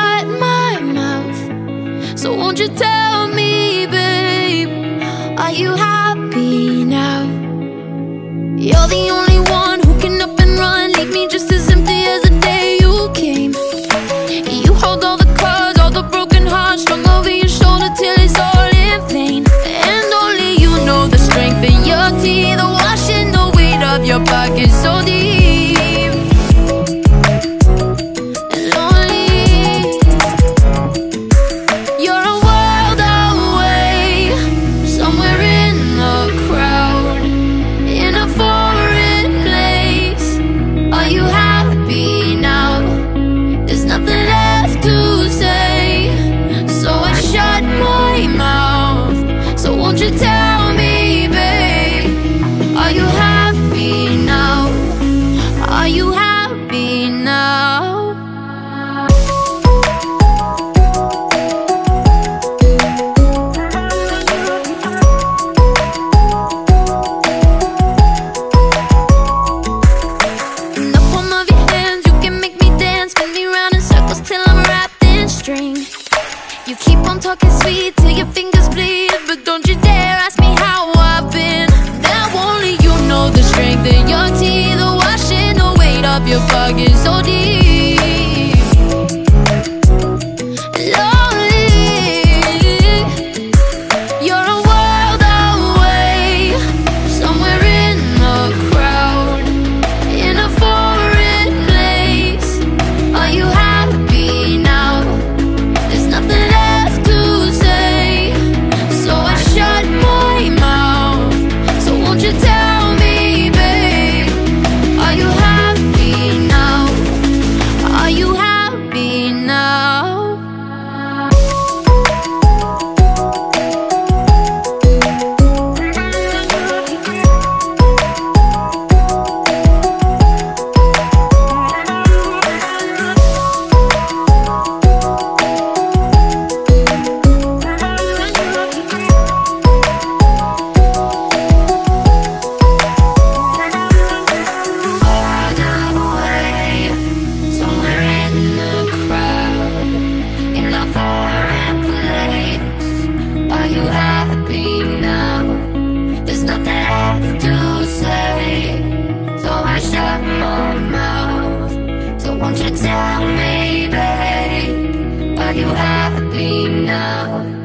shut my mouth. So won't you tell me, babe, are you happy now? You're the only one who can up and run, leave me just as empty as the day you came. You hold all the cards, all the broken hearts strung over your shoulder till it's all in vain. And only you know the strength in your teeth, the washing the weight of your pockets so deep. And lonely, you're a world away, somewhere in the crowd, in a foreign place. Are you happy now? There's nothing left to say, so I shut my mouth. So won't you tell me, babe, are you happy now? Are you happy now? In the palm of your hands, you can make me dance, spin me round in circles till I'm wrapped in string. You keep on talking sweet till your fingers bleed, but don't you dare ask me how I've been. Now only you know the strength in your teeth, the washing the weight of your pockets so deep. Lonely, you're a world away, somewhere in the crowd, in a foreign place. Are you happy now? There's nothing left to say, so I shut my mouth. So won't you tell me, babe, are you happy now? Are you happy now? Won't you tell me, babe, are you happy now?